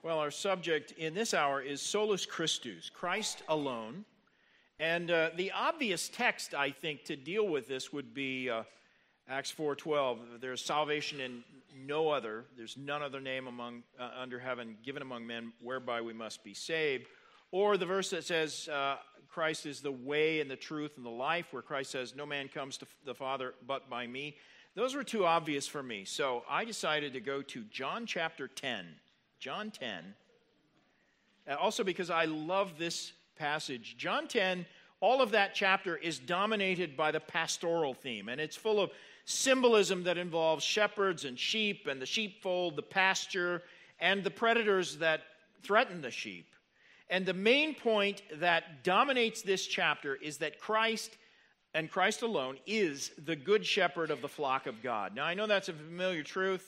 Well, our subject in this hour is Solus Christus, Christ alone. And the obvious text, I think, to deal with this would be Acts 4:12. There's salvation in no other. There's none other name under heaven given among men whereby we must be saved. Or the verse that says Christ is the way and the truth and the life, where Christ says, no man comes to the Father but by me. Those were too obvious for me. So I decided to go to John chapter 10. John 10. Also because I love this passage. John 10, all of that chapter is dominated by the pastoral theme, and it's full of symbolism that involves shepherds and sheep and the sheepfold, the pasture, and the predators that threaten the sheep. And the main point that dominates this chapter is that Christ and Christ alone is the good shepherd of the flock of God. Now, I know that's a familiar truth,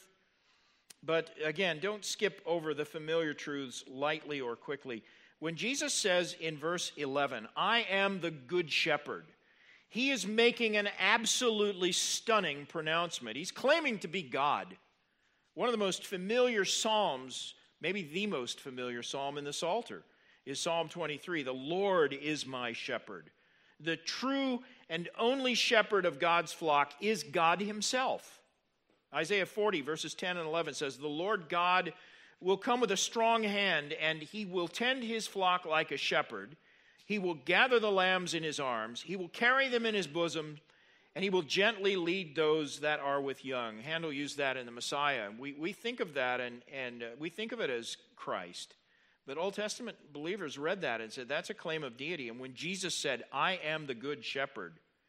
but again, don't skip over the familiar truths lightly or quickly. When Jesus says in verse 11, I am the good shepherd, he is making an absolutely stunning pronouncement. He's claiming to be God. One of the most familiar psalms, maybe the most familiar psalm in the Psalter, is Psalm 23. The Lord is my shepherd. The true and only shepherd of God's flock is God himself. Isaiah 40, verses 10 and 11 says, the Lord God will come with a strong hand, and he will tend his flock like a shepherd. He will gather the lambs in his arms. He will carry them in his bosom, and he will gently lead those that are with young. Handel used that in the Messiah. We think of that, and we think of it as Christ. But Old Testament believers read that and said, that's a claim of deity. And when Jesus said, I am the good shepherd,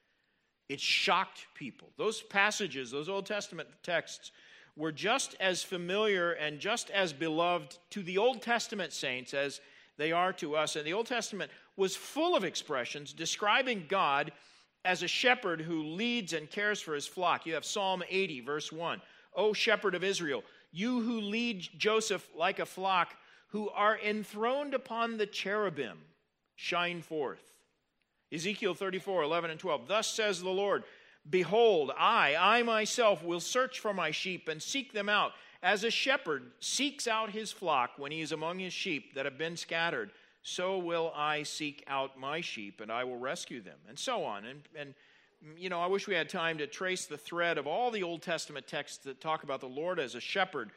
it shocked people. Those passages, those Old Testament texts, were just as familiar and just as beloved to the Old Testament saints as they are to us. And the Old Testament was full of expressions describing God as a shepherd who leads and cares for his flock. You have Psalm 80, verse 1. O shepherd of Israel, you who lead Joseph like a flock, who are enthroned upon the cherubim, shine forth. Ezekiel 34, 11 and 12. Thus says the Lord, behold, I myself will search for my sheep and seek them out, as a shepherd seeks out his flock when he is among his sheep that have been scattered. So will I seek out my sheep, and I will rescue them, and so on. And you know, I wish we had time to trace the thread of all the Old Testament texts that talk about the Lord as a shepherd.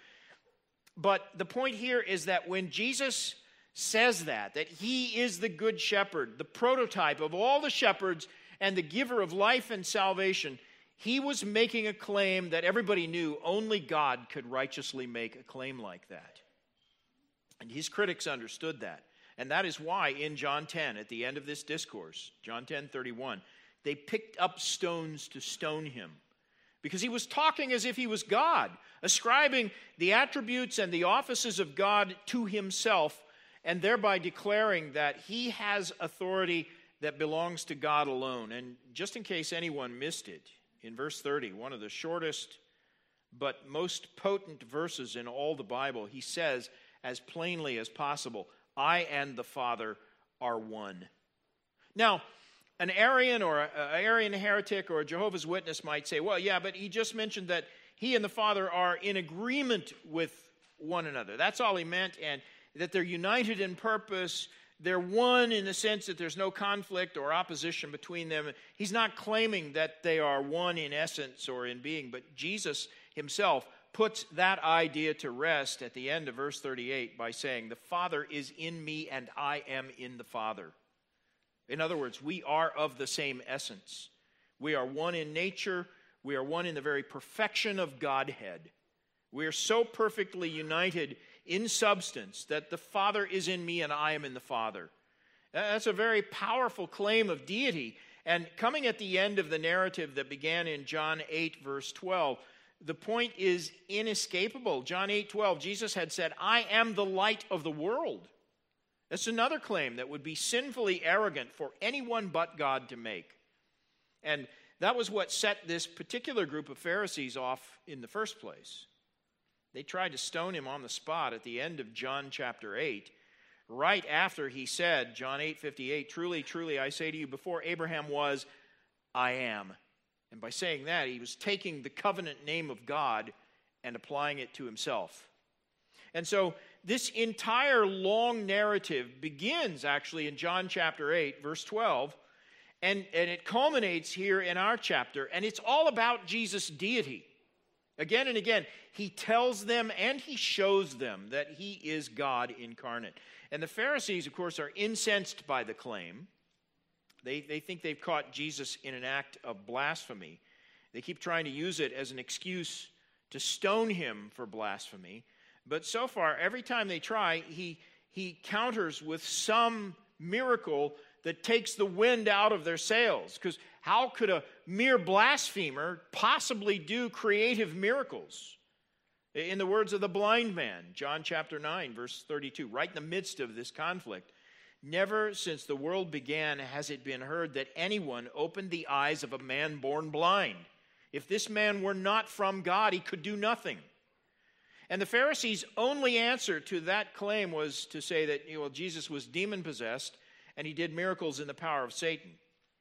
But the point here is that when Jesus says that he is the good shepherd, the prototype of all the shepherds and the giver of life and salvation, he was making a claim that everybody knew only God could righteously make a claim like that. And his critics understood that. And that is why in John 10, at the end of this discourse, John 10:31, they picked up stones to stone him. Because he was talking as if he was God, ascribing the attributes and the offices of God to himself, and thereby declaring that he has authority that belongs to God alone. And just in case anyone missed it, in verse 30, one of the shortest but most potent verses in all the Bible, he says as plainly as possible, I and the Father are one. Now, an Arian or an Arian heretic or a Jehovah's Witness might say, well, yeah, but he just mentioned that he and the Father are in agreement with one another. That's all he meant, and that they're united in purpose. They're one in the sense that there's no conflict or opposition between them. He's not claiming that they are one in essence or in being, but Jesus himself puts that idea to rest at the end of verse 38 by saying, the Father is in me and I am in the Father. In other words, we are of the same essence. We are one in nature. We are one in the very perfection of Godhead. We are so perfectly united in substance that the Father is in me and I am in the Father. That's a very powerful claim of deity. And coming at the end of the narrative that began in John 8, verse 12, the point is inescapable. John 8:12, Jesus had said, I am the light of the world. That's another claim that would be sinfully arrogant for anyone but God to make. And that was what set this particular group of Pharisees off in the first place. They tried to stone him on the spot at the end of John chapter 8, right after he said, John 8:58, truly, truly, I say to you, before Abraham was, I am. And by saying that, he was taking the covenant name of God and applying it to himself. And so this entire long narrative begins actually in John chapter 8, verse 12, and it culminates here in our chapter, and it's all about Jesus' deity. Again and again, he tells them and he shows them that he is God incarnate. And the Pharisees, of course, are incensed by the claim. They think they've caught Jesus in an act of blasphemy. They keep trying to use it as an excuse to stone him for blasphemy. But so far, every time they try, he counters with some miracle that takes the wind out of their sails. Because how could a mere blasphemer possibly do creative miracles? In the words of the blind man, John chapter 9, verse 32, right in the midst of this conflict, never since the world began has it been heard that anyone opened the eyes of a man born blind. If this man were not from God, he could do nothing. And the Pharisees' only answer to that claim was to say that Jesus was demon-possessed and he did miracles in the power of Satan.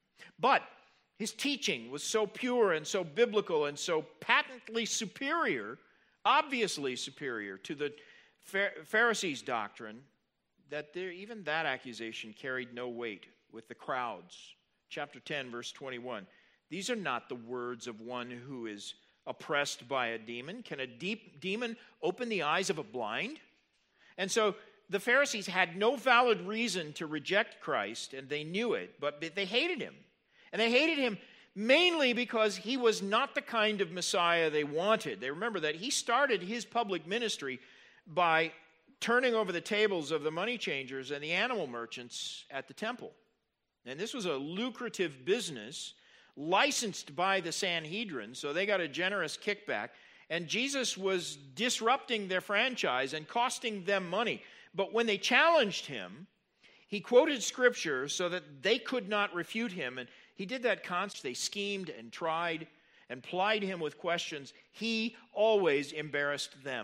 But his teaching was so pure and so biblical and so patently superior, obviously superior to the Pharisees' doctrine, that even that accusation carried no weight with the crowds. Chapter 10, verse 21. These are not the words of one who is oppressed by a demon. Can a demon open the eyes of a blind? And so the Pharisees had no valid reason to reject Christ, and they knew it, but they hated him. And they hated him mainly because he was not the kind of Messiah they wanted. They remember that he started his public ministry by turning over the tables of the money changers and the animal merchants at the temple. And this was a lucrative business licensed by the Sanhedrin, so they got a generous kickback. And Jesus was disrupting their franchise and costing them money. But when they challenged him, he quoted Scripture so that they could not refute him. And he did that constantly. They schemed and tried and plied him with questions. He always embarrassed them.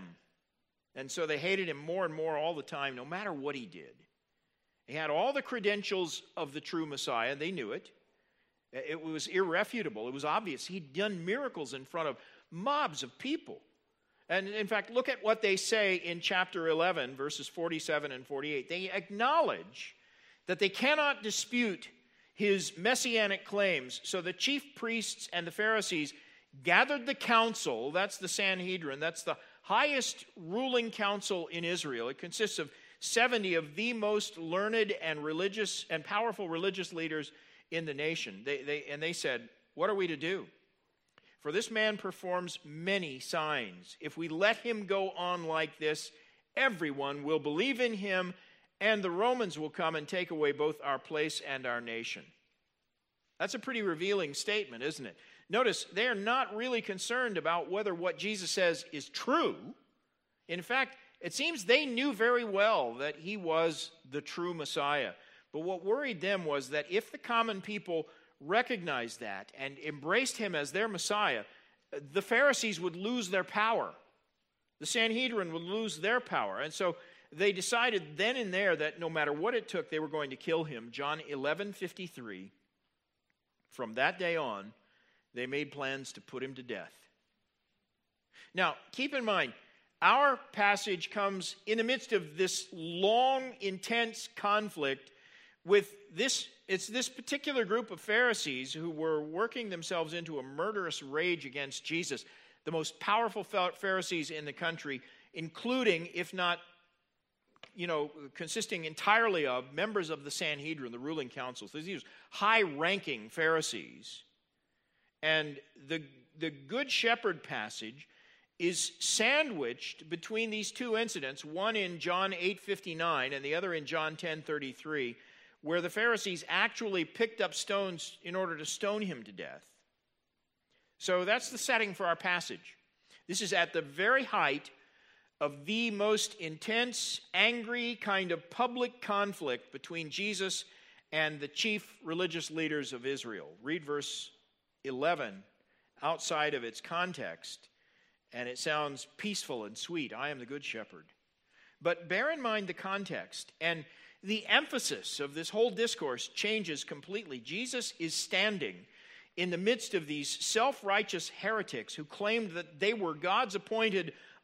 And so they hated him more and more all the time, no matter what he did. He had all the credentials of the true Messiah. They knew it. It was irrefutable. It was obvious. He'd done miracles in front of mobs of people. And in fact, look at what they say in chapter 11, verses 47 and 48. They acknowledge that they cannot dispute his messianic claims. So the chief priests and the Pharisees gathered the council. That's the Sanhedrin. That's the highest ruling council in Israel. It consists of 70 of the most learned and religious and powerful religious leaders in the nation. They said, what are we to do? For this man performs many signs. If we let him go on like this, everyone will believe in him, and the Romans will come and take away both our place and our nation. That's a pretty revealing statement, isn't it? Notice, they are not really concerned about whether what Jesus says is true. In fact, it seems they knew very well that he was the true Messiah. But what worried them was that if the common people recognized that and embraced him as their Messiah, the Pharisees would lose their power. The Sanhedrin would lose their power. And so they decided then and there that no matter what it took, they were going to kill him. John 11:53. From that day on, they made plans to put him to death. Now, keep in mind, our passage comes in the midst of this long, intense conflict with this particular group of Pharisees who were working themselves into a murderous rage against Jesus, the most powerful Pharisees in the country, including, if not, consisting entirely of members of the Sanhedrin, the ruling council. So these high-ranking Pharisees. And the Good Shepherd passage is sandwiched between these two incidents, one in John 8:59 and the other in John 10:33, where the Pharisees actually picked up stones in order to stone him to death. So that's the setting for our passage. This is at the very height of the most intense, angry kind of public conflict between Jesus and the chief religious leaders of Israel. Read verse 11 outside of its context, and it sounds peaceful and sweet. I am the good shepherd. But bear in mind the context, and the emphasis of this whole discourse changes completely. Jesus is standing in the midst of these self-righteous heretics who claimed that they were God's appointed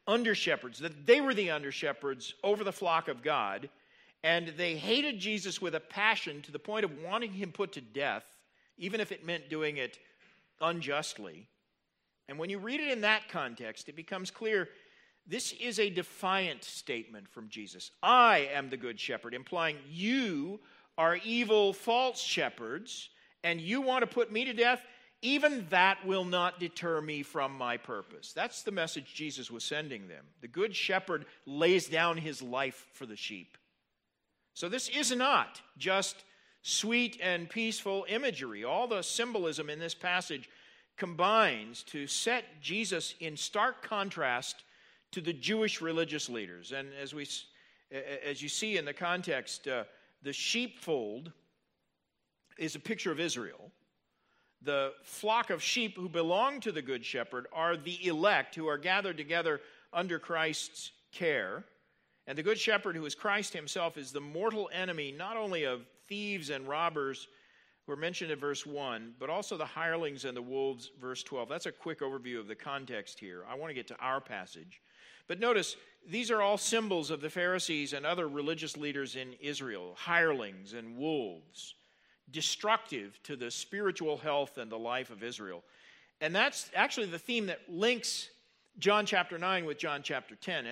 under-shepherds, that they were the under-shepherds over the flock of God, and they hated Jesus with a passion to the point of wanting him put to death, even if it meant doing it unjustly. And when you read it in that context, it becomes clear this is a defiant statement from Jesus. I am the good shepherd, implying you are evil, false shepherds, and you want to put me to death? Even that will not deter me from my purpose. That's the message Jesus was sending them. The good shepherd lays down his life for the sheep. So this is not just sweet and peaceful imagery. All the symbolism in this passage combines to set Jesus in stark contrast to the Jewish religious leaders. And as you see in the context, the sheepfold is a picture of Israel. The flock of sheep who belong to the Good Shepherd are the elect who are gathered together under Christ's care. And the Good Shepherd, who is Christ himself, is the mortal enemy not only of thieves and robbers who are mentioned in verse 1, but also the hirelings and the wolves, verse 12. That's a quick overview of the context here. I want to get to our passage. But notice, these are all symbols of the Pharisees and other religious leaders in Israel, hirelings and wolves, destructive to the spiritual health and the life of Israel. And that's actually the theme that links John chapter 9 with John chapter 10.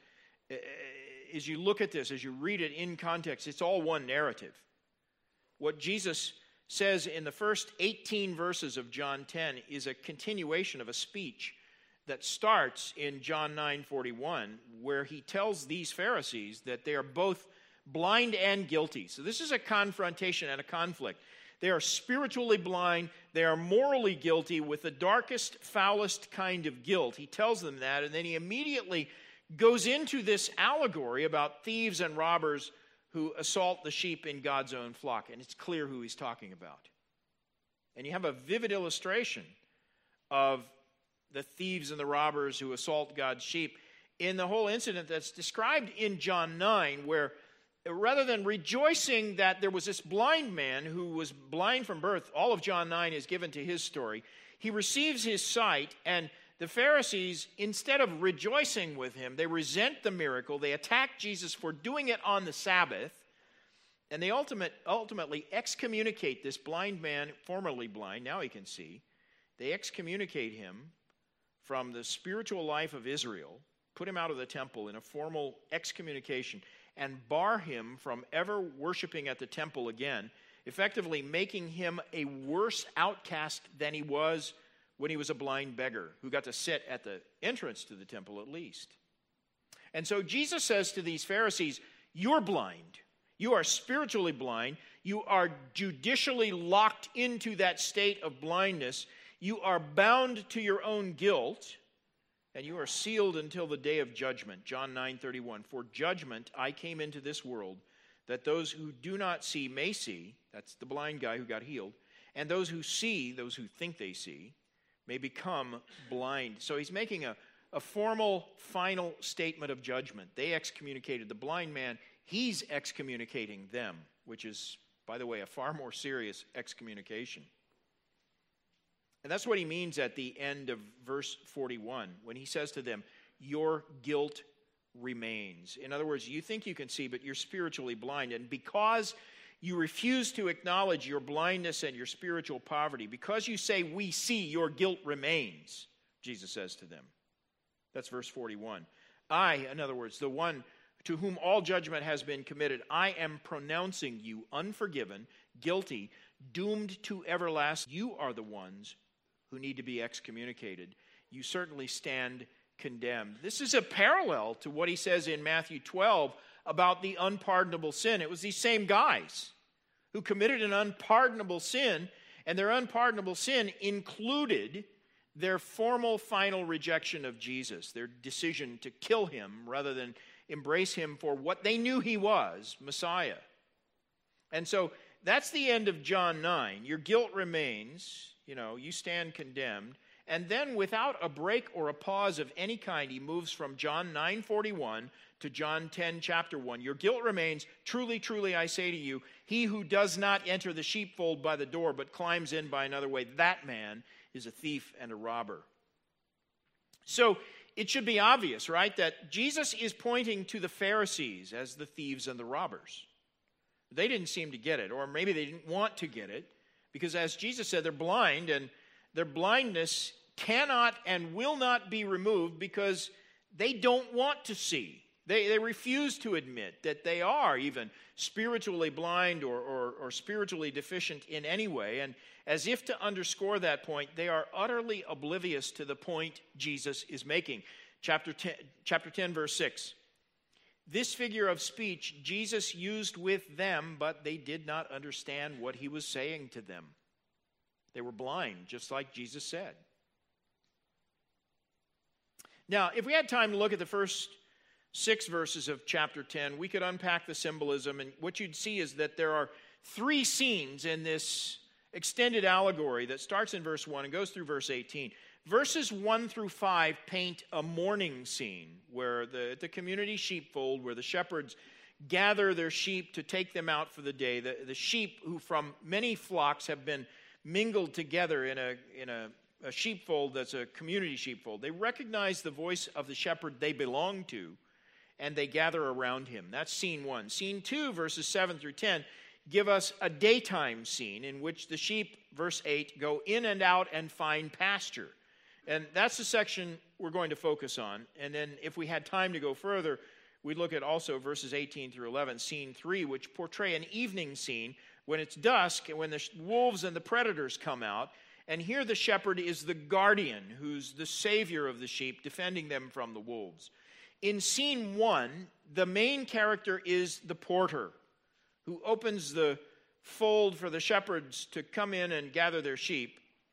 As you look at this, as you read it in context, it's all one narrative. What Jesus says in the first 18 verses of John 10 is a continuation of a speech that starts in John 9:41, where he tells these Pharisees that they are both blind and guilty. So this is a confrontation and a conflict. They are spiritually blind. They are morally guilty with the darkest, foulest kind of guilt. He tells them that, and then he immediately goes into this allegory about thieves and robbers who assault the sheep in God's own flock. And it's clear who he's talking about. And you have a vivid illustration of the thieves and the robbers who assault God's sheep in the whole incident that's described in John 9, where rather than rejoicing that there was this blind man who was blind from birth, all of John 9 is given to his story. He receives his sight, and the Pharisees, instead of rejoicing with him, they resent the miracle. They attack Jesus for doing it on the Sabbath, and they ultimately excommunicate this blind man, formerly blind, now he can see. They excommunicate him from the spiritual life of Israel, put him out of the temple in a formal excommunication, and bar him from ever worshiping at the temple again, effectively making him a worse outcast than he was when he was a blind beggar who got to sit at the entrance to the temple at least. And so Jesus says to these Pharisees, you're blind. You are spiritually blind. You are judicially locked into that state of blindness. You are bound to your own guilt, and you are sealed until the day of judgment. John 9:31, for judgment I came into this world, that those who do not see may see, that's the blind guy who got healed, and those who see, those who think they see, may become blind. So he's making a formal, final statement of judgment. They excommunicated the blind man. He's excommunicating them, which is, by the way, a far more serious excommunication. And that's what he means at the end of verse 41, when he says to them, your guilt remains. In other words, you think you can see, but you're spiritually blind. And because you refuse to acknowledge your blindness and your spiritual poverty, because you say, we see, your guilt remains, Jesus says to them. That's verse 41. I, in other words, the one to whom all judgment has been committed, I am pronouncing you unforgiven, guilty, doomed to everlasting. You are the ones who need to be excommunicated. You certainly stand condemned. This is a parallel to what he says in Matthew 12 about the unpardonable sin. It was these same guys who committed an unpardonable sin, and their unpardonable sin included their formal final rejection of Jesus, their decision to kill him rather than embrace him for what they knew he was, Messiah. And so that's the end of John 9. Your guilt remains, you stand condemned. And then without a break or a pause of any kind, he moves from John 9:41 to John 10, chapter 1. Your guilt remains. Truly, truly, I say to you, he who does not enter the sheepfold by the door, but climbs in by another way, that man is a thief and a robber. So it should be obvious, right, that Jesus is pointing to the Pharisees as the thieves and the robbers. They didn't seem to get it, or maybe they didn't want to get it, because as Jesus said, they're blind, and their blindness cannot and will not be removed because they don't want to see. They refuse to admit that they are even spiritually blind or spiritually deficient in any way. And as if to underscore that point, they are utterly oblivious to the point Jesus is making. Chapter 10, verse 6. This figure of speech Jesus used with them, but they did not understand what he was saying to them. They were blind, just like Jesus said. Now, if we had time to look at the first 6 verses of chapter 10, we could unpack the symbolism, and what you'd see is that there are 3 scenes in this extended allegory that starts in verse 1 and goes through verse 18. Verses 1 through 5 paint a morning scene where the community sheepfold, where the shepherds gather their sheep to take them out for the day. The sheep who from many flocks have been mingled together in a sheepfold that's a community sheepfold. They recognize the voice of the shepherd they belong to, and they gather around him. That's scene 1. Scene 2, verses 7 through 10, give us a daytime scene in which the sheep, verse 8, go in and out and find pasture. And that's the section we're going to focus on. And then if we had time to go further, we'd look at also verses 18 through 11, scene 3, which portray an evening scene when it's dusk and when the wolves and the predators come out. And here the shepherd is the guardian, who's the savior of the sheep, defending them from the wolves. In scene 1, the main character is the porter, who opens the fold for the shepherds to come in and gather their sheep.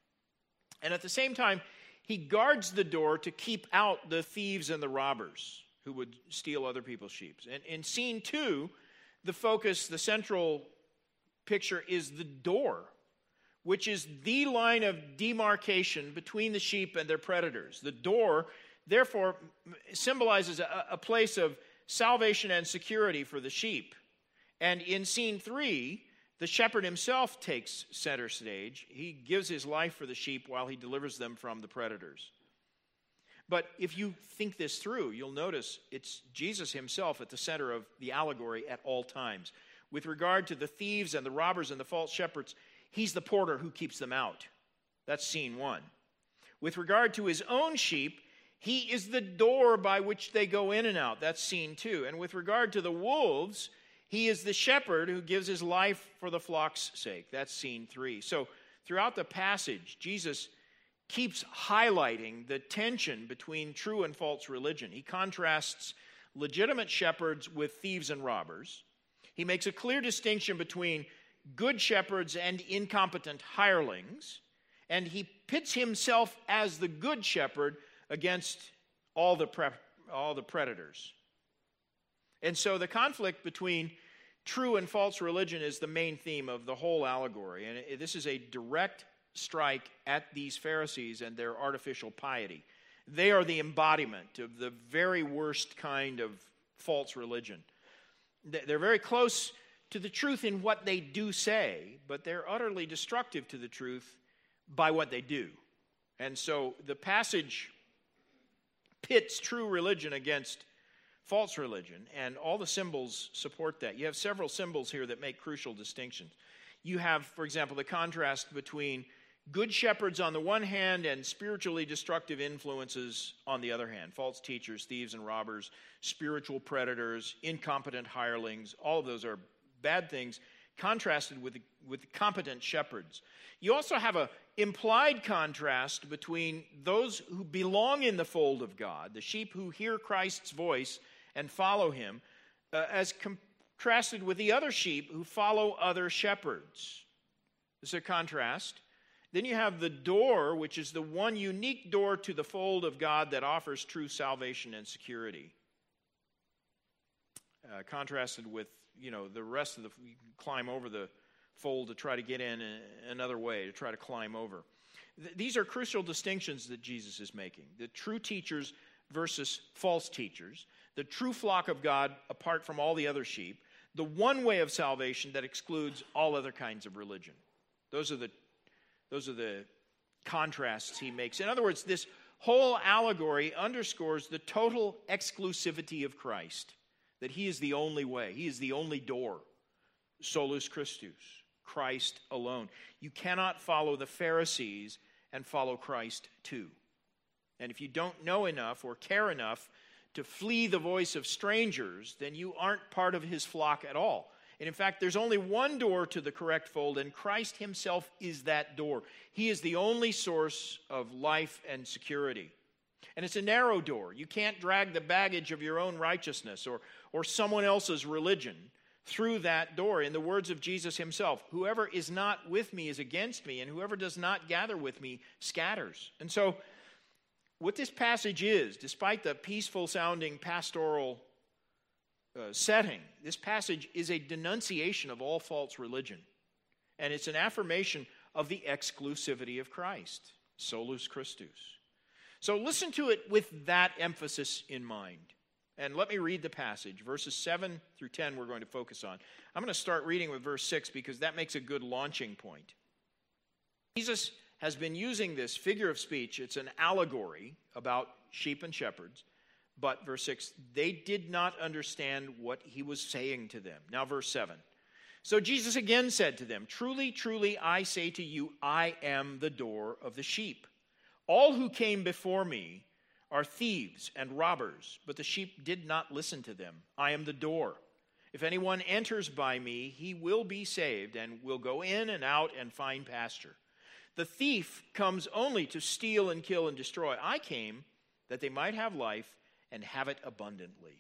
And at the same time, he guards the door to keep out the thieves and the robbers who would steal other people's sheep. And in scene 2, the focus, the central picture is the door, which is the line of demarcation between the sheep and their predators. The door, therefore, symbolizes a place of salvation and security for the sheep. And in scene 3, the shepherd himself takes center stage. He gives his life for the sheep while he delivers them from the predators. But if you think this through, you'll notice it's Jesus himself at the center of the allegory at all times. With regard to the thieves and the robbers and the false shepherds, he's the porter who keeps them out. That's scene 1. With regard to his own sheep, he is the door by which they go in and out. That's scene 2. And with regard to the wolves, he is the shepherd who gives his life for the flock's sake. That's scene 3. So throughout the passage, Jesus keeps highlighting the tension between true and false religion. He contrasts legitimate shepherds with thieves and robbers. He makes a clear distinction between good shepherds and incompetent hirelings. And he pits himself as the good shepherd against all the predators. And so the conflict between true and false religion is the main theme of the whole allegory. And this is a direct strike at these Pharisees and their artificial piety. They are the embodiment of the very worst kind of false religion. They're very close to the truth in what they do say, but they're utterly destructive to the truth by what they do. And so the passage pits true religion against false religion, and all the symbols support that. You have several symbols here that make crucial distinctions. You have, for example, the contrast between good shepherds on the one hand and spiritually destructive influences on the other hand. False teachers, thieves and robbers, spiritual predators, incompetent hirelings, all of those are bad things contrasted with competent shepherds. You also have an implied contrast between those who belong in the fold of God, the sheep who hear Christ's voice and follow him, as contrasted with the other sheep who follow other shepherds. This is a contrast. Then you have the door, which is the one unique door to the fold of God that offers true salvation and security. Contrasted with, the rest of you can climb over the fold to try to get in another way, to try to climb over. These are crucial distinctions that Jesus is making. The true teachers versus false teachers. The true flock of God apart from all the other sheep. The one way of salvation that excludes all other kinds of religion. Those are the contrasts he makes. In other words, this whole allegory underscores the total exclusivity of Christ, that he is the only way, he is the only door. Solus Christus, Christ alone. You cannot follow the Pharisees and follow Christ too. And if you don't know enough or care enough to flee the voice of strangers, then you aren't part of his flock at all. And in fact, there's only one door to the correct fold, and Christ himself is that door. He is the only source of life and security. And it's a narrow door. You can't drag the baggage of your own righteousness or someone else's religion through that door. In the words of Jesus himself, whoever is not with me is against me, and whoever does not gather with me scatters. And so what this passage is, despite the peaceful sounding pastoral setting, this passage is a denunciation of all false religion. And it's an affirmation of the exclusivity of Christ, solus Christus. So listen to it with that emphasis in mind. And let me read the passage. Verses 7 through 10 we're going to focus on. I'm going to start reading with verse 6 because that makes a good launching point. Jesus has been using this figure of speech. It's an allegory about sheep and shepherds. But, verse 6, they did not understand what he was saying to them. Now, verse 7. So Jesus again said to them, truly, truly, I say to you, I am the door of the sheep. All who came before me are thieves and robbers, but the sheep did not listen to them. I am the door. If anyone enters by me, he will be saved and will go in and out and find pasture. The thief comes only to steal and kill and destroy. I came that they might have life and have it abundantly.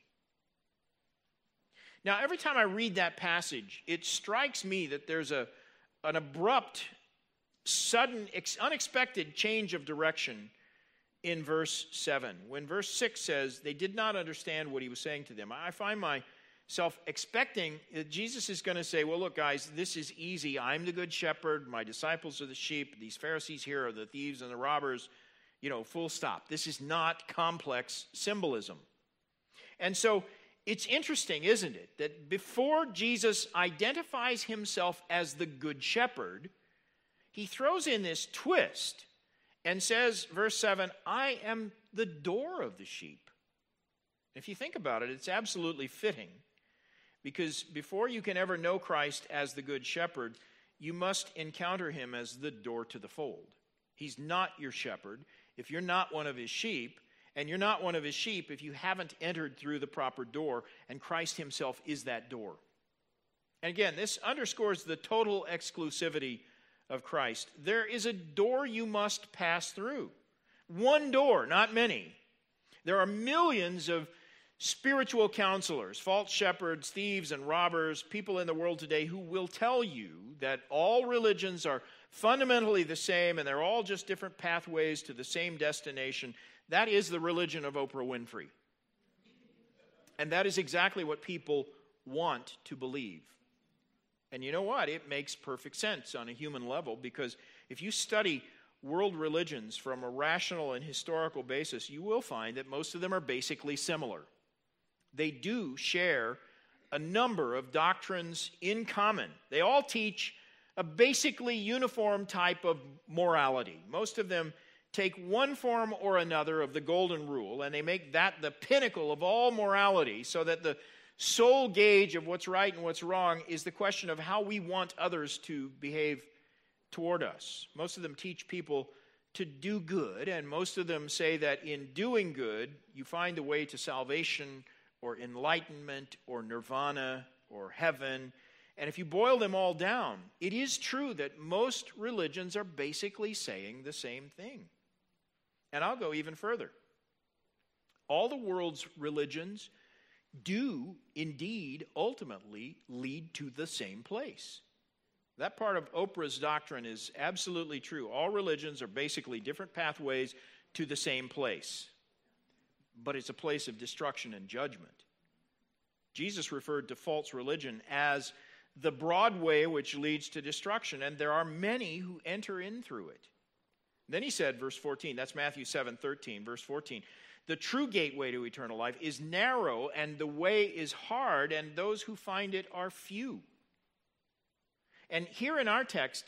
Now, every time I read that passage, it strikes me that there's an abrupt, sudden, unexpected change of direction in verse 7. When verse 6 says, they did not understand what he was saying to them, I find myself expecting that Jesus is going to say, well, look, guys, this is easy. I'm the good shepherd. My disciples are the sheep. These Pharisees here are the thieves and the robbers. Full stop. This is not complex symbolism. And so it's interesting, isn't it, that before Jesus identifies himself as the good shepherd, he throws in this twist and says, verse 7, I am the door of the sheep. If you think about it, it's absolutely fitting, because before you can ever know Christ as the good shepherd, you must encounter him as the door to the fold. He's not your shepherd if you're not one of his sheep, and you're not one of his sheep if you haven't entered through the proper door, and Christ himself is that door. And again, this underscores the total exclusivity of Christ. There is a door you must pass through. One door, not many. There are millions of spiritual counselors, false shepherds, thieves, and robbers, people in the world today who will tell you that all religions are fundamentally the same and they're all just different pathways to the same destination. That is the religion of Oprah Winfrey. And that is exactly what people want to believe. And you know what? It makes perfect sense on a human level, because if you study world religions from a rational and historical basis, you will find that most of them are basically similar. They do share a number of doctrines in common. They all teach a basically uniform type of morality. Most of them take one form or another of the golden rule, and they make that the pinnacle of all morality, so that the sole gauge of what's right and what's wrong is the question of how we want others to behave toward us. Most of them teach people to do good, and most of them say that in doing good, you find the way to salvation or enlightenment or nirvana or heaven. And if you boil them all down, it is true that most religions are basically saying the same thing. And I'll go even further. All the world's religions do indeed ultimately lead to the same place. That part of Oprah's doctrine is absolutely true. All religions are basically different pathways to the same place. But it's a place of destruction and judgment. Jesus referred to false religion as the broad way which leads to destruction, and there are many who enter in through it. Then he said, verse 14, that's Matthew 7:13, verse 14, the true gateway to eternal life is narrow, and the way is hard, and those who find it are few. And here in our text,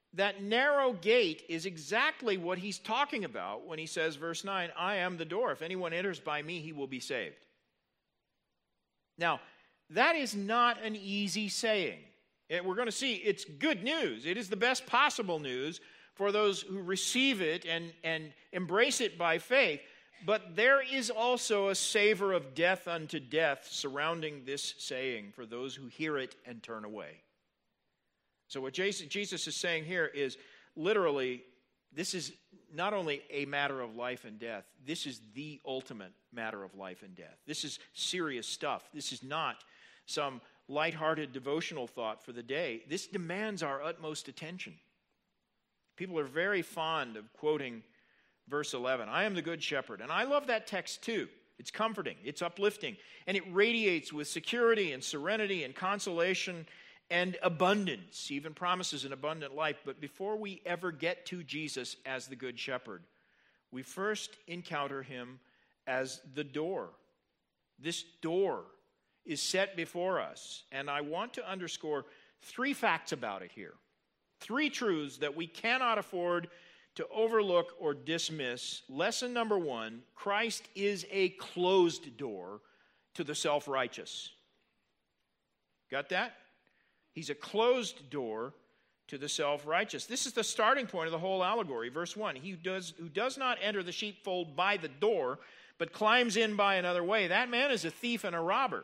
that narrow gate is exactly what he's talking about when he says, verse 9, I am the door. If anyone enters by me, he will be saved. Now, that is not an easy saying. We're going to see it's good news. It is the best possible news for those who receive it and embrace it by faith. But there is also a savor of death unto death surrounding this saying for those who hear it and turn away. So what Jesus is saying here is literally, this is not only a matter of life and death, this is the ultimate matter of life and death. This is serious stuff. This is not some lighthearted devotional thought for the day. This demands our utmost attention. People are very fond of quoting verse 11, I am the good shepherd. And I love that text too. It's comforting, it's uplifting, and it radiates with security and serenity and consolation and abundance. He even promises an abundant life. But before we ever get to Jesus as the good shepherd, we first encounter him as the door. This door is set before us. And I want to underscore 3 facts about it here. 3 truths that we cannot afford to overlook or dismiss. Lesson number 1, Christ is a closed door to the self-righteous. Got that? He's a closed door to the self-righteous. This is the starting point of the whole allegory. Verse 1, who does not enter the sheepfold by the door, but climbs in by another way, that man is a thief and a robber.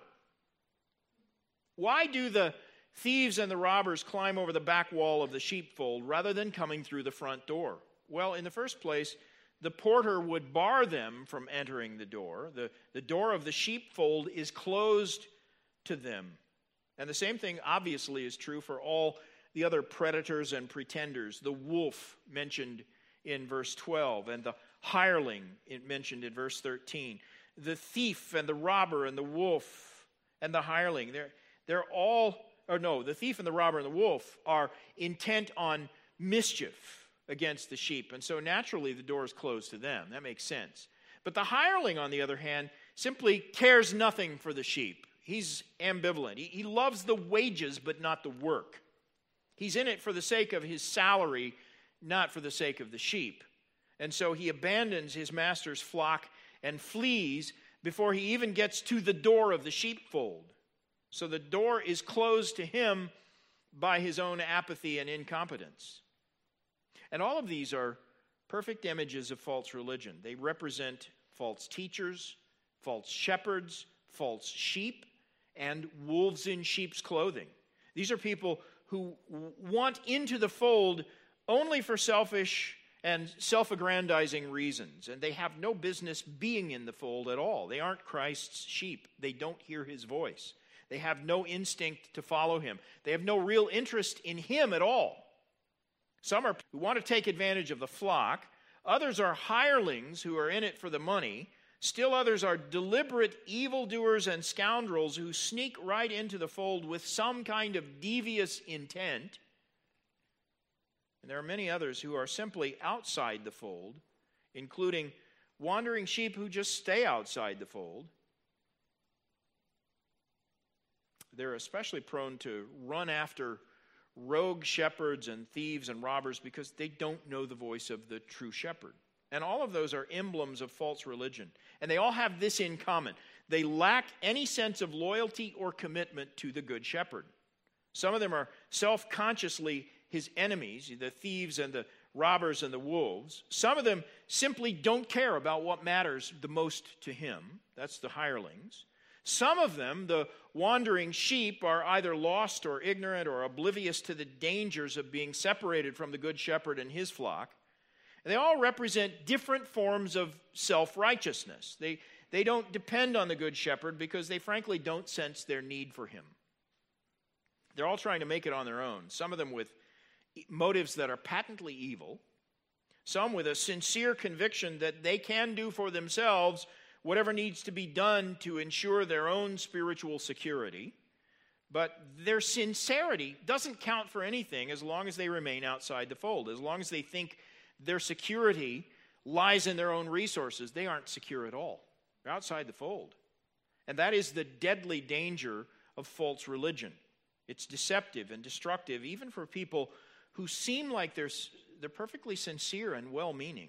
Why do the thieves and the robbers climb over the back wall of the sheepfold rather than coming through the front door? Well, in the first place, the porter would bar them from entering the door. The door of the sheepfold is closed to them. And the same thing obviously is true for all the other predators and pretenders. The wolf mentioned in verse 12 and the hireling mentioned in verse 13. The thief and the robber and the wolf and the hireling, they're all, or no, the thief and the robber and the wolf are intent on mischief against the sheep. And so naturally the door is closed to them. That makes sense. But the hireling, on the other hand, simply cares nothing for the sheep. He's ambivalent. He loves the wages, but not the work. He's in it for the sake of his salary, not for the sake of the sheep. And so he abandons his master's flock and flees before he even gets to the door of the sheepfold. So the door is closed to him by his own apathy and incompetence. And all of these are perfect images of false religion. They represent false teachers, false shepherds, false sheep, and wolves in sheep's clothing. These are people who want into the fold only for selfish and self-aggrandizing reasons, and they have no business being in the fold at all. They aren't Christ's sheep. They don't hear his voice. They have no instinct to follow him. They have no real interest in him at all. Some are who want to take advantage of the flock. Others are hirelings who are in it for the money. Still others are deliberate evildoers and scoundrels who sneak right into the fold with some kind of devious intent. And there are many others who are simply outside the fold, including wandering sheep who just stay outside the fold. They're especially prone to run after rogue shepherds and thieves and robbers because they don't know the voice of the true shepherd. And all of those are emblems of false religion. And they all have this in common. They lack any sense of loyalty or commitment to the good shepherd. Some of them are self-consciously his enemies, the thieves and the robbers and the wolves. Some of them simply don't care about what matters the most to him. That's the hirelings. Some of them, the wandering sheep, are either lost or ignorant or oblivious to the dangers of being separated from the good shepherd and his flock. And they all represent different forms of self-righteousness. They don't depend on the good shepherd because they frankly don't sense their need for him. They're all trying to make it on their own, some of them with motives that are patently evil, some with a sincere conviction that they can do for themselves whatever needs to be done to ensure their own spiritual security. But their sincerity doesn't count for anything as long as they remain outside the fold. As long as they think their security lies in their own resources, they aren't secure at all. They're outside the fold. And that is the deadly danger of false religion. It's deceptive and destructive, even for people who seem like they're perfectly sincere and well-meaning.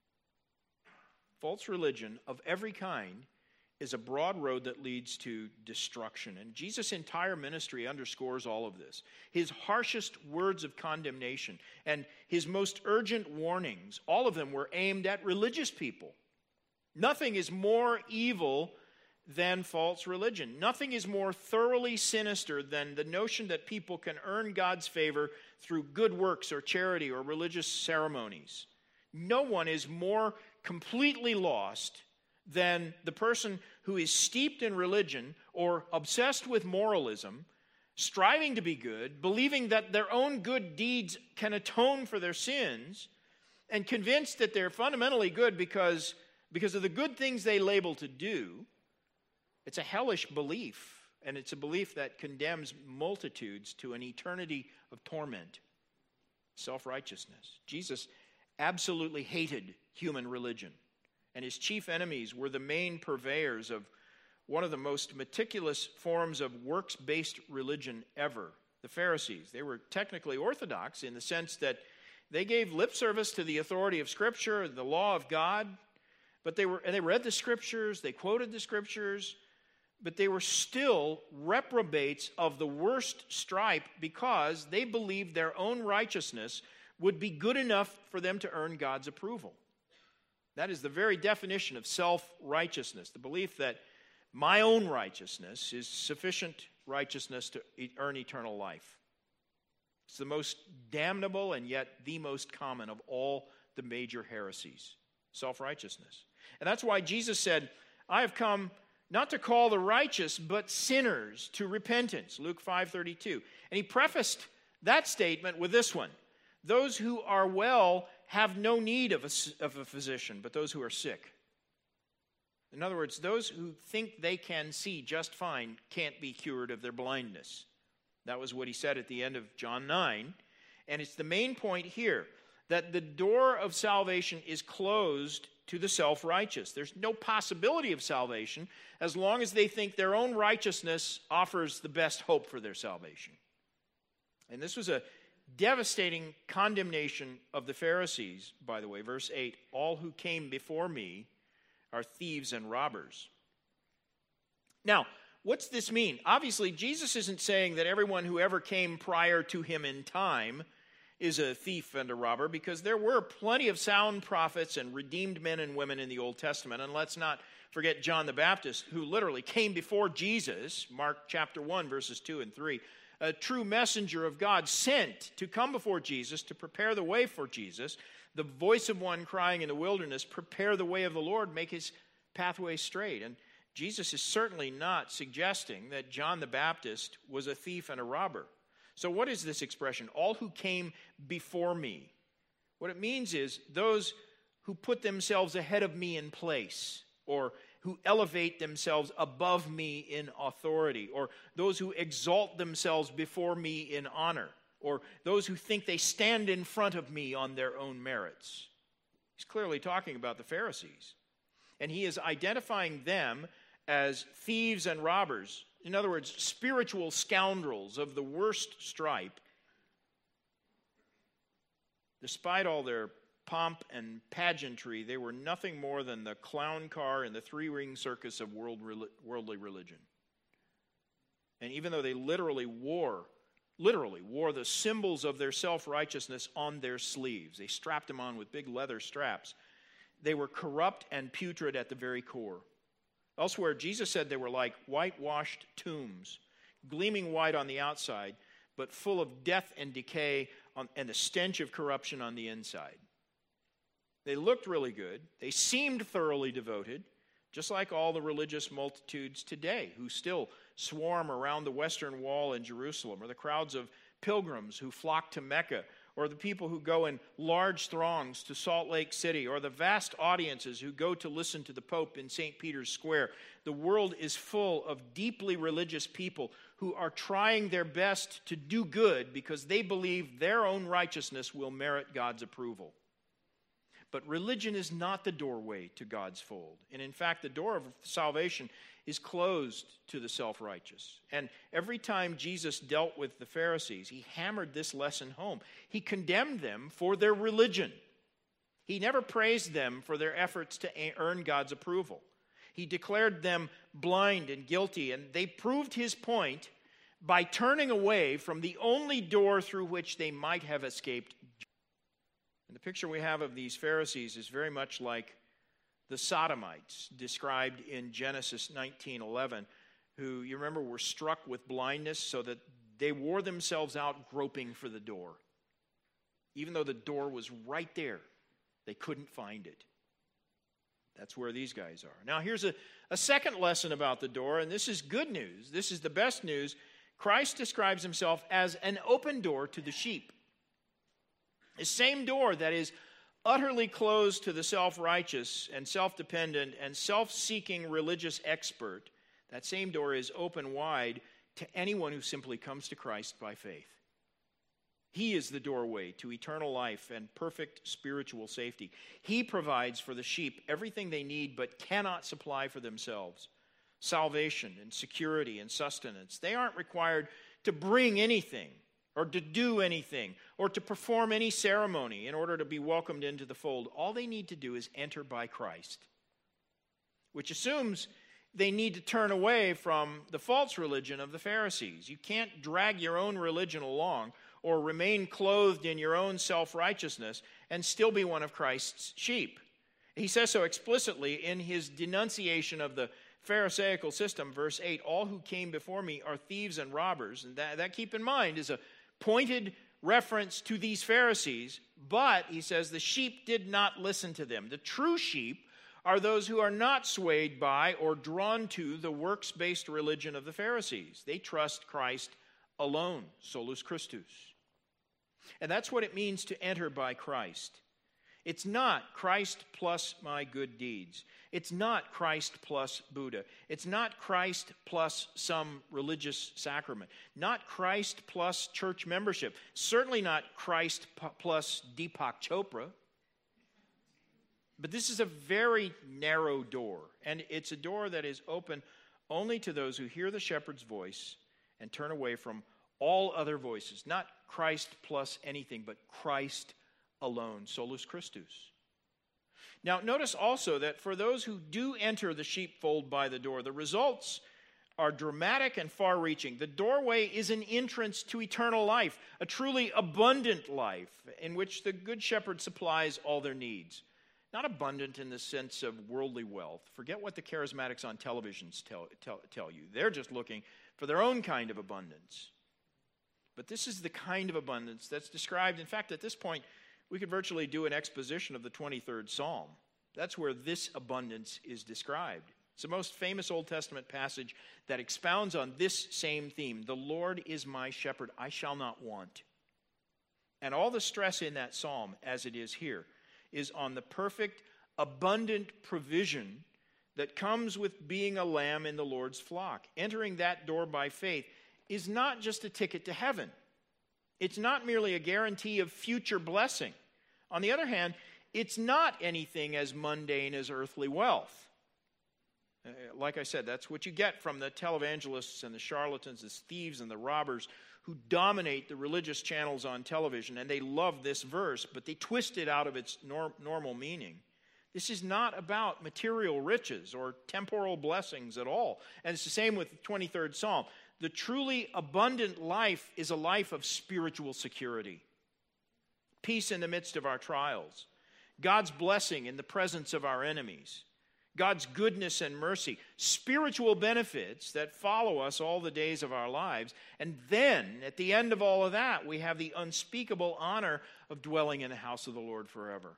False religion of every kind is a broad road that leads to destruction. And Jesus' entire ministry underscores all of this. His harshest words of condemnation and his most urgent warnings, all of them were aimed at religious people. Nothing is more evil than false religion. Nothing is more thoroughly sinister than the notion that people can earn God's favor through good works or charity or religious ceremonies. No one is more completely lost than the person who is steeped in religion or obsessed with moralism, striving to be good, believing that their own good deeds can atone for their sins, and convinced that they're fundamentally good because of the good things they label to do. It's a hellish belief, and it's a belief that condemns multitudes to an eternity of torment, self-righteousness. Jesus absolutely hated human religion, and his chief enemies were the main purveyors of one of the most meticulous forms of works-based religion ever, the Pharisees. They were technically orthodox in the sense that they gave lip service to the authority of Scripture, the law of God, but they read the Scriptures, they quoted the Scriptures, but they were still reprobates of the worst stripe because they believed their own righteousness would be good enough for them to earn God's approval. That is the very definition of self-righteousness, the belief that my own righteousness is sufficient righteousness to earn eternal life. It's the most damnable and yet the most common of all the major heresies, self-righteousness. And that's why Jesus said, I have come not to call the righteous, but sinners to repentance, Luke 5:32. And he prefaced that statement with this one, those who are well have no need of a physician, but those who are sick. In other words, those who think they can see just fine can't be cured of their blindness. That was what he said at the end of John 9. And it's the main point here, that the door of salvation is closed to the self-righteous. There's no possibility of salvation as long as they think their own righteousness offers the best hope for their salvation. And this was a devastating condemnation of the Pharisees, by the way. Verse 8, all who came before me are thieves and robbers. Now, what's this mean? Obviously, Jesus isn't saying that everyone who ever came prior to him in time is a thief and a robber, because there were plenty of sound prophets and redeemed men and women in the Old Testament. And let's not forget John the Baptist, who literally came before Jesus, Mark chapter 1, verses 2 and 3, a true messenger of God sent to come before Jesus to prepare the way for Jesus, the voice of one crying in the wilderness, prepare the way of the Lord, make his pathway straight. And Jesus is certainly not suggesting that John the Baptist was a thief and a robber. So what is this expression? All who came before me. What it means is those who put themselves ahead of me in place, or who elevate themselves above me in authority, or those who exalt themselves before me in honor, or those who think they stand in front of me on their own merits. He's clearly talking about the Pharisees. And he is identifying them as thieves and robbers. In other words, spiritual scoundrels of the worst stripe. Despite all their pomp and pageantry, they were nothing more than the clown car in the three-ring circus of worldly religion. And even though they literally wore the symbols of their self-righteousness on their sleeves, they strapped them on with big leather straps, they were corrupt and putrid at the very core. Elsewhere, Jesus said they were like whitewashed tombs, gleaming white on the outside, but full of death and decay and the stench of corruption on the inside. They looked really good. They seemed thoroughly devoted, just like all the religious multitudes today who still swarm around the Western Wall in Jerusalem, or the crowds of pilgrims who flock to Mecca, or the people who go in large throngs to Salt Lake City, or the vast audiences who go to listen to the Pope in St. Peter's Square. The world is full of deeply religious people who are trying their best to do good because they believe their own righteousness will merit God's approval. But religion is not the doorway to God's fold. And in fact, the door of salvation is closed to the self-righteous. And every time Jesus dealt with the Pharisees, he hammered this lesson home. He condemned them for their religion. He never praised them for their efforts to earn God's approval. He declared them blind and guilty, and they proved his point by turning away from the only door through which they might have escaped. And the picture we have of these Pharisees is very much like the Sodomites described in Genesis 19:11, who, you remember, were struck with blindness so that they wore themselves out groping for the door. Even though the door was right there, they couldn't find it. That's where these guys are. Now, here's a second lesson about the door, and this is good news. This is the best news. Christ describes himself as an open door to the sheep. The same door that is utterly closed to the self-righteous and self-dependent and self-seeking religious expert, that same door is open wide to anyone who simply comes to Christ by faith. He is the doorway to eternal life and perfect spiritual safety. He provides for the sheep everything they need but cannot supply for themselves: salvation and security and sustenance. They aren't required to bring anything or to do anything or to perform any ceremony in order to be welcomed into the fold. All they need to do is enter by Christ, which assumes they need to turn away from the false religion of the Pharisees. You can't drag your own religion along or remain clothed in your own self-righteousness and still be one of Christ's sheep. He says so explicitly in his denunciation of the Pharisaical system, verse 8, "All who came before me are thieves and robbers." And that keep in mind, is a pointed reference to these Pharisees. But, he says, the sheep did not listen to them. The true sheep are those who are not swayed by or drawn to the works-based religion of the Pharisees. They trust Christ alone, solus Christus. And that's what it means to enter by Christ. It's not Christ plus my good deeds. It's not Christ plus Buddha. It's not Christ plus some religious sacrament. Not Christ plus church membership. Certainly not Christ plus Deepak Chopra. But this is a very narrow door, and it's a door that is open only to those who hear the shepherd's voice and turn away from all other voices. Not Christ plus anything, but Christ alone, solus Christus. Now, notice also that for those who do enter the sheepfold by the door, the results are dramatic and far-reaching. The doorway is an entrance to eternal life, a truly abundant life in which the Good Shepherd supplies all their needs. Not abundant in the sense of worldly wealth. Forget what the charismatics on televisions tell you. They're just looking for their own kind of abundance. But this is the kind of abundance that's described. In fact, at this point, we could virtually do an exposition of the 23rd Psalm. That's where this abundance is described. It's the most famous Old Testament passage that expounds on this same theme. The Lord is my shepherd, I shall not want. And all the stress in that psalm, as it is here, is on the perfect, abundant provision that comes with being a lamb in the Lord's flock. Entering that door by faith is not just a ticket to heaven. It's not merely a guarantee of future blessing. On the other hand, it's not anything as mundane as earthly wealth. Like I said, that's what you get from the televangelists and the charlatans, the thieves and the robbers who dominate the religious channels on television. And they love this verse, but they twist it out of its normal meaning. This is not about material riches or temporal blessings at all. And it's the same with the 23rd Psalm. The truly abundant life is a life of spiritual security. Peace in the midst of our trials. God's blessing in the presence of our enemies. God's goodness and mercy. Spiritual benefits that follow us all the days of our lives. And then, at the end of all of that, we have the unspeakable honor of dwelling in the house of the Lord forever.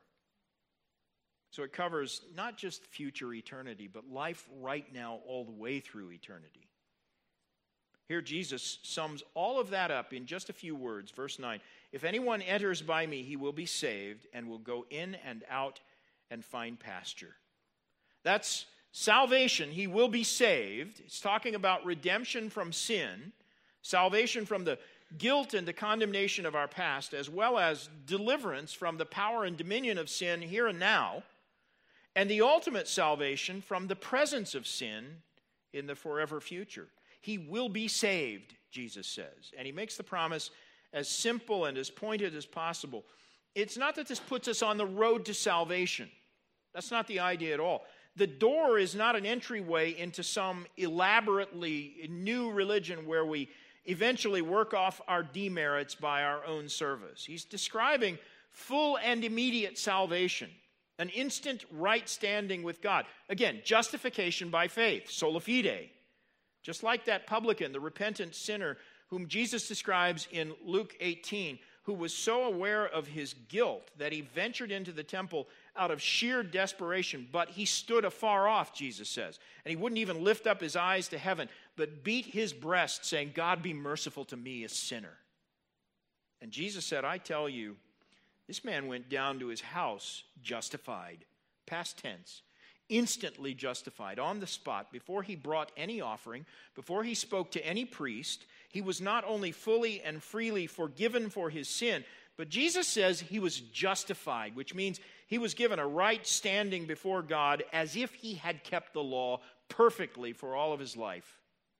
So it covers not just future eternity, but life right now all the way through eternity. Here Jesus sums all of that up in just a few words. Verse 9, "If anyone enters by me, he will be saved and will go in and out and find pasture." That's salvation. He will be saved. It's talking about redemption from sin, salvation from the guilt and the condemnation of our past, as well as deliverance from the power and dominion of sin here and now, and the ultimate salvation from the presence of sin in the forever future. He will be saved, Jesus says. And he makes the promise as simple and as pointed as possible. It's not that this puts us on the road to salvation. That's not the idea at all. The door is not an entryway into some elaborately new religion where we eventually work off our demerits by our own service. He's describing full and immediate salvation, an instant right standing with God. Again, justification by faith, sola fide. Just like that publican, the repentant sinner whom Jesus describes in Luke 18, who was so aware of his guilt that he ventured into the temple out of sheer desperation, but he stood afar off, Jesus says, and he wouldn't even lift up his eyes to heaven, but beat his breast, saying, God, be merciful to me, a sinner. And Jesus said, I tell you, this man went down to his house justified, past tense, instantly justified, on the spot, before he brought any offering, before he spoke to any priest. He was not only fully and freely forgiven for his sin, but Jesus says he was justified, which means he was given a right standing before God as if he had kept the law perfectly for all of his life.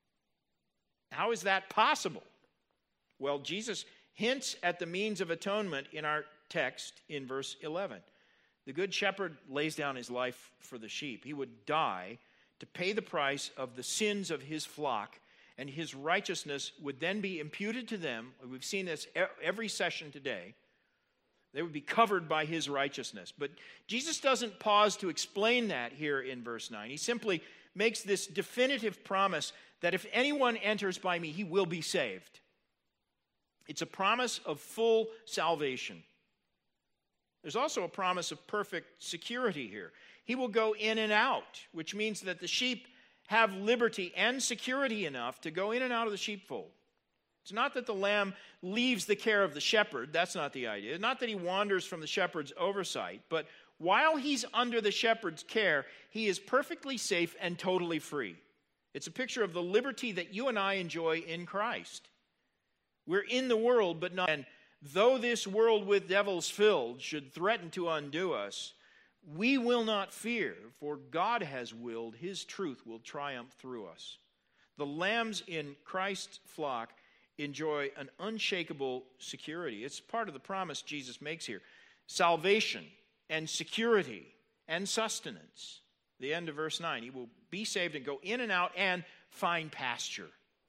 How is that possible? Well, Jesus hints at the means of atonement in our text in verse 11. The good shepherd lays down his life for the sheep. He would die to pay the price of the sins of his flock, and his righteousness would then be imputed to them. We've seen this every session today. They would be covered by his righteousness. But Jesus doesn't pause to explain that here in verse 9. He simply makes this definitive promise that if anyone enters by me, he will be saved. It's a promise of full salvation. There's also a promise of perfect security here. He will go in and out, which means that the sheep have liberty and security enough to go in and out of the sheepfold. It's not that the lamb leaves the care of the shepherd. That's not the idea. It's not that he wanders from the shepherd's oversight. But while he's under the shepherd's care, he is perfectly safe and totally free. It's a picture of the liberty that you and I enjoy in Christ. We're in the world, but not. And though this world with devils filled should threaten to undo us, we will not fear, for God has willed his truth will triumph through us. The lambs in Christ's flock enjoy an unshakable security. It's part of the promise Jesus makes here. Salvation and security and sustenance. The end of verse 9. He will be saved and go in and out and find pasture.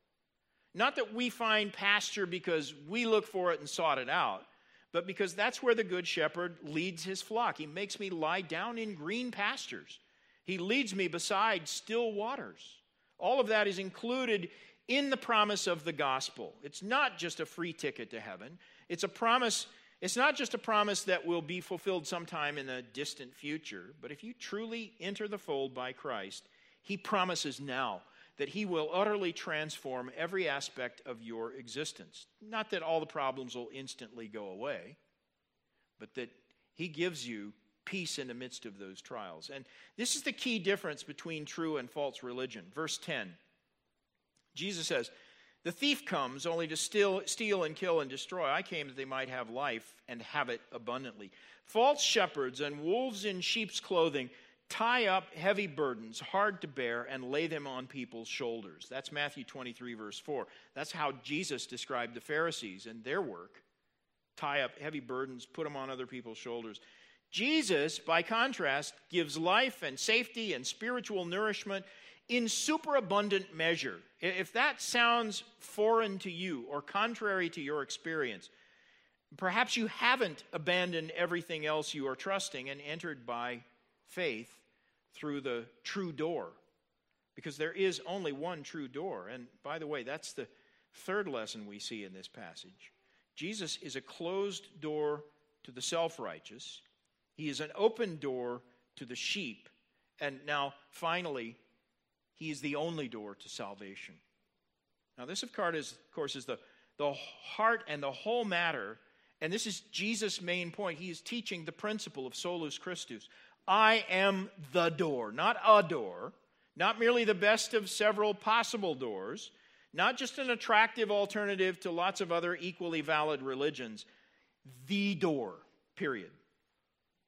Not that we find pasture because we look for it and sought it out, but because that's where the good shepherd leads his flock. He makes me lie down in green pastures. He leads me beside still waters. All of that is included in the promise of the gospel. It's not just a free ticket to heaven. It's a promise. It's not just a promise that will be fulfilled sometime in the distant future, but if you truly enter the fold by Christ, he promises now that he will utterly transform every aspect of your existence. Not that all the problems will instantly go away, but that he gives you peace in the midst of those trials. And this is the key difference between true and false religion. Verse 10, Jesus says, the thief comes only to steal and kill and destroy. I came that they might have life and have it abundantly. False shepherds and wolves in sheep's clothing tie up heavy burdens, hard to bear, and lay them on people's shoulders. That's Matthew 23, verse 4. That's how Jesus described the Pharisees and their work. Tie up heavy burdens, put them on other people's shoulders. Jesus, by contrast, gives life and safety and spiritual nourishment in superabundant measure. If that sounds foreign to you or contrary to your experience, perhaps you haven't abandoned everything else you are trusting and entered by faith through the true door, because there is only one true door. And by the way, that's the third lesson we see in this passage. Jesus is a closed door to the self-righteous. He is an open door to the sheep. And now, finally, he is the only door to salvation. Now, this, of course, is the heart and the whole matter. And this is Jesus' main point. He is teaching the principle of solus Christus. I am the door, not a door, not merely the best of several possible doors, not just an attractive alternative to lots of other equally valid religions. The door, period.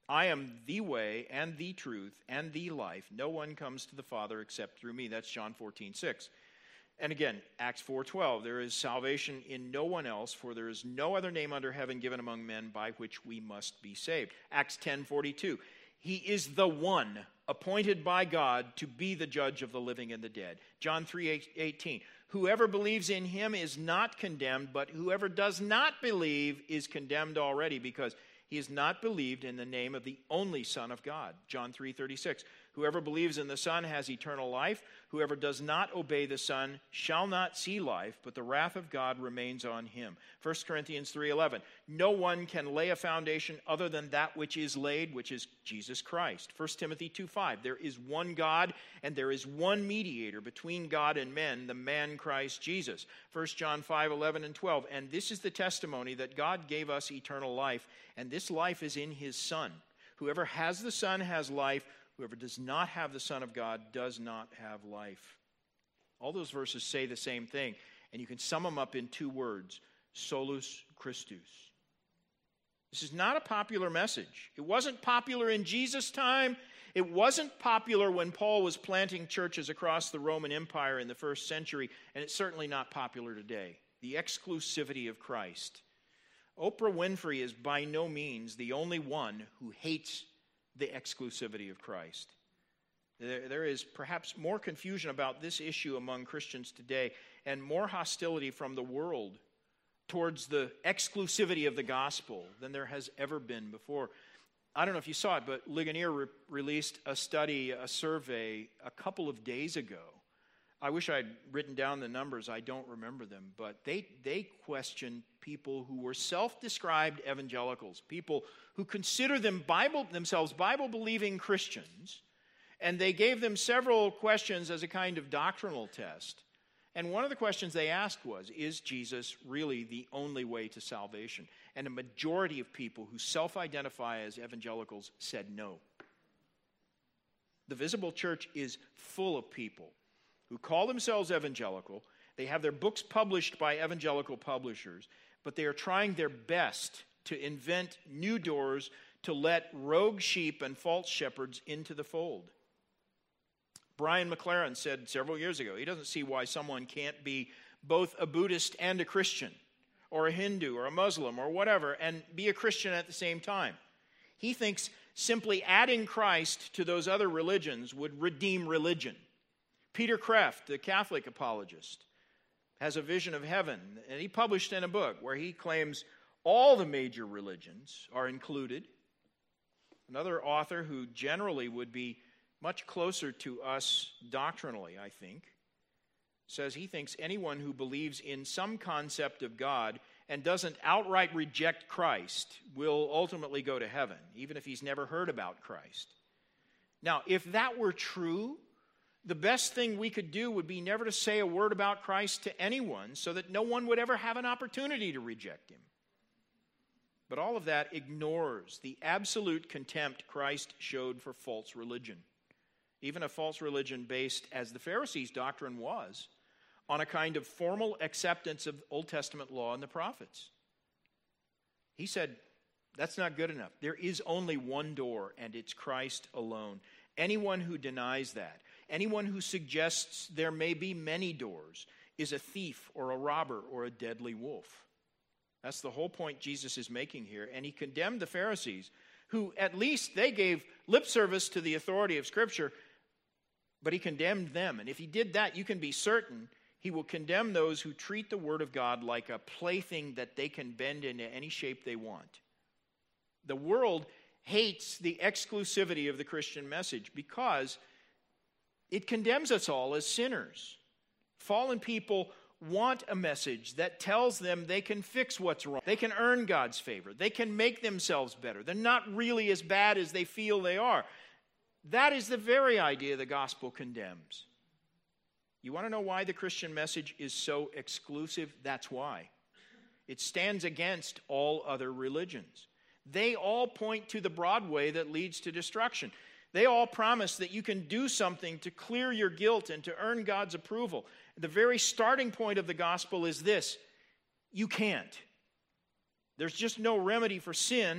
I am the way and the truth and the life. No one comes to the Father except through me. That's John 14:6. And again, Acts 4:12, there is salvation in no one else, for there is no other name under heaven given among men by which we must be saved. Acts 10:42, he is the one appointed by God to be the judge of the living and the dead. John 3:18, whoever believes in him is not condemned, but whoever does not believe is condemned already, because he has not believed in the name of the only Son of God. John 3:36, whoever believes in the Son has eternal life. Whoever does not obey the Son shall not see life, but the wrath of God remains on him. 1 Corinthians 3:11, no one can lay a foundation other than that which is laid, which is Jesus Christ. 1 Timothy 2:5, there is one God and there is one mediator between God and men, the man Christ Jesus. 1 John 5:11 and 12, and this is the testimony that God gave us eternal life, and this life is in his Son. Whoever has the Son has life. Whoever does not have the Son of God does not have life. All those verses say the same thing, and you can sum them up in two words: solus Christus. This is not a popular message. It wasn't popular in Jesus' time. It wasn't popular when Paul was planting churches across the Roman Empire in the first century, and it's certainly not popular today. The exclusivity of Christ. Oprah Winfrey is by no means the only one who hates the exclusivity of Christ. There is perhaps more confusion about this issue among Christians today, and more hostility from the world towards the exclusivity of the gospel than there has ever been before. I don't know if you saw it, but Ligonier released a study, a survey, a couple of days ago. I wish I'd written down the numbers. I don't remember them. But they questioned people who were self-described evangelicals, people who consider themselves Bible-believing Christians, and they gave them several questions as a kind of doctrinal test. And one of the questions they asked was, is Jesus really the only way to salvation? And a majority of people who self-identify as evangelicals said no. The visible church is full of people who call themselves evangelical. They have their books published by evangelical publishers, but they are trying their best to invent new doors to let rogue sheep and false shepherds into the fold. Brian McLaren said several years ago, he doesn't see why someone can't be both a Buddhist and a Christian, or a Hindu or a Muslim or whatever, and be a Christian at the same time. He thinks simply adding Christ to those other religions would redeem religion. Peter Kreeft, the Catholic apologist, has a vision of heaven, and he published in a book where he claims all the major religions are included. Another author who generally would be much closer to us doctrinally, I think, says he thinks anyone who believes in some concept of God and doesn't outright reject Christ will ultimately go to heaven, even if he's never heard about Christ. Now, if that were true, the best thing we could do would be never to say a word about Christ to anyone, so that no one would ever have an opportunity to reject him. But all of that ignores the absolute contempt Christ showed for false religion. Even a false religion based, as the Pharisees' doctrine was, on a kind of formal acceptance of Old Testament law and the prophets. He said, that's not good enough. There is only one door, and it's Christ alone. Anyone who denies that, anyone who suggests there may be many doors, is a thief or a robber or a deadly wolf. That's the whole point Jesus is making here. And he condemned the Pharisees, who at least they gave lip service to the authority of Scripture, but he condemned them. And if he did that, you can be certain he will condemn those who treat the Word of God like a plaything that they can bend into any shape they want. The world hates the exclusivity of the Christian message because it condemns us all as sinners. Fallen people want a message that tells them they can fix what's wrong. They can earn God's favor. They can make themselves better. They're not really as bad as they feel they are. That is the very idea the gospel condemns. You want to know why the Christian message is so exclusive? That's why. It stands against all other religions. They all point to the broad way that leads to destruction. They all promise that you can do something to clear your guilt and to earn God's approval. The very starting point of the gospel is this: you can't. There's just no remedy for sin.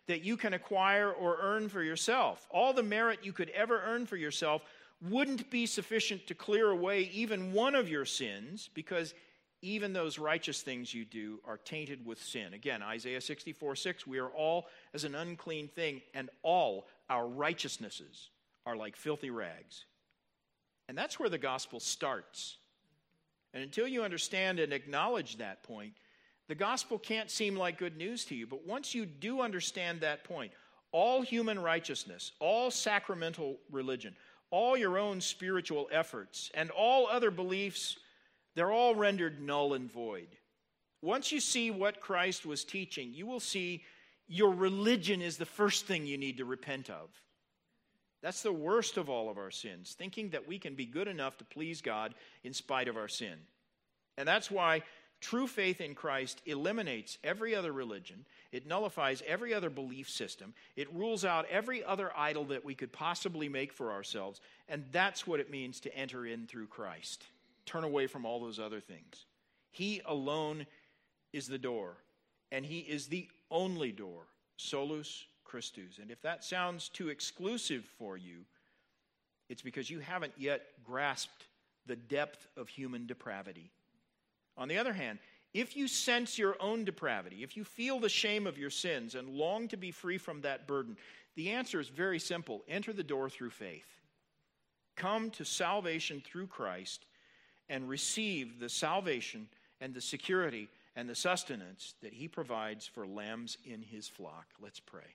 that you can acquire or earn for yourself. All the merit you could ever earn for yourself wouldn't be sufficient to clear away even one of your sins, because even those righteous things you do are tainted with sin. Again, Isaiah 64:6, we are all as an unclean thing, and all our righteousnesses are like filthy rags. And that's where the gospel starts. And until you understand and acknowledge that point, the gospel can't seem like good news to you. But once you do understand that point, all human righteousness, all sacramental religion, all your own spiritual efforts, and all other beliefs, they're all rendered null and void. Once you see what Christ was teaching, you will see your religion is the first thing you need to repent of. That's the worst of all of our sins, thinking that we can be good enough to please God in spite of our sin. And that's why true faith in Christ eliminates every other religion. It nullifies every other belief system. It rules out every other idol that we could possibly make for ourselves. And that's what it means to enter in through Christ. Turn away from all those other things. He alone is the door, and he is the only door, solus Christus. And if that sounds too exclusive for you, it's because you haven't yet grasped the depth of human depravity. On the other hand, if you sense your own depravity, if you feel the shame of your sins and long to be free from that burden, the answer is very simple. Enter the door through faith. Come to salvation through Christ and receive the salvation and the security and the sustenance that he provides for lambs in his flock. Let's pray.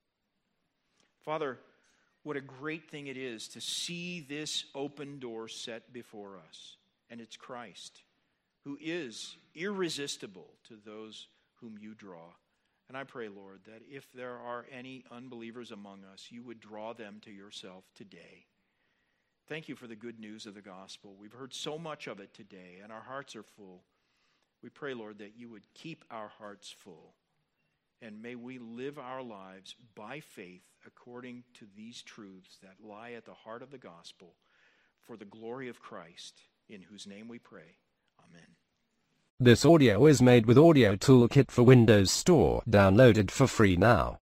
Father, what a great thing it is to see this open door set before us. And it's Christ, who is irresistible to those whom you draw. And I pray, Lord, that if there are any unbelievers among us, you would draw them to yourself today. Thank you for the good news of the gospel. We've heard so much of it today, and our hearts are full. We pray, Lord, that you would keep our hearts full. And may we live our lives by faith according to these truths that lie at the heart of the gospel for the glory of Christ, in whose name we pray. Amen. This audio is made with Audio Toolkit for Windows Store. Download it for free now.